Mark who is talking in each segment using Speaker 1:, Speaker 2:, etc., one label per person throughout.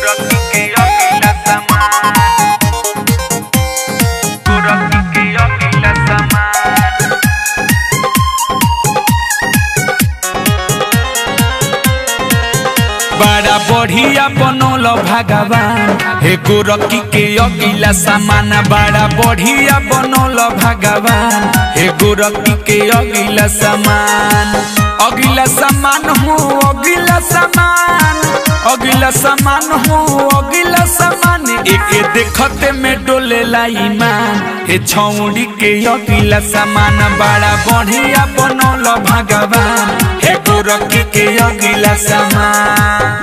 Speaker 1: बड़ा बढ़िया बनल भगवान हे गोरखी के अगिला सामान। बड़ा बढ़िया बनल भगवान हे गोरखी के अगिला सामान। अगिला सामान हो अगिला सामान, अगिला सामान हो अगिला सामान। एक देखते में डोलेला ईमान हे छौड़ी के अगिला सामान। बड़ा बढ़िया बनल भगवान हे गोरखी के अगिला सामान।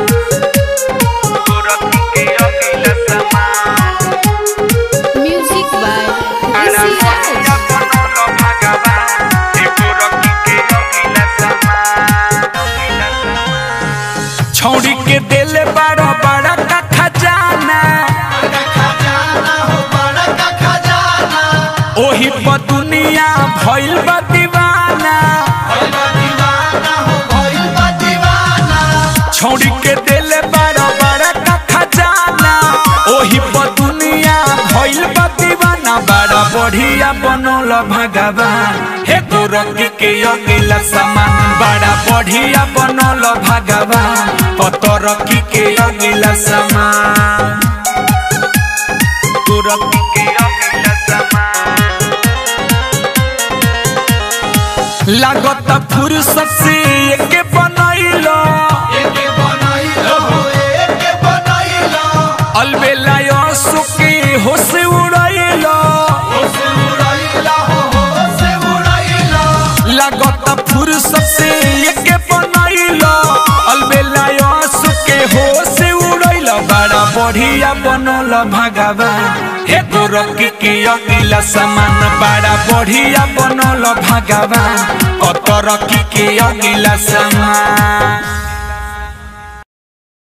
Speaker 1: छौड़ी के दिल बड़ा बड़ा का खजाना, ओही पर दुनिया भइल बा दीवाना। छौड़ी के दिल बड़ा बड़ा का खजाना, ओही पर दुनिया भइल बा दीवाना। बड़ा बढ़िया बनल भगवान हे गोरखी के अगिला सामान। बड़ा बढ़िया बनल भगवान पतरखी के अगिला सामान। गोरखी के अगिला सामान लागत फुर्सत से एके बनैलो, अलबेला यसु के होश उड़ैलो। लागत फुर्सत से एके बनैलो, अलबेला यसु के होश उड़ैलो। बड़ा बढ़िया बनल भगवान हे गोरखी के अगिला सामान। बड़ा बढ़िया बनल भगवान पतरखी के अगिला सामान।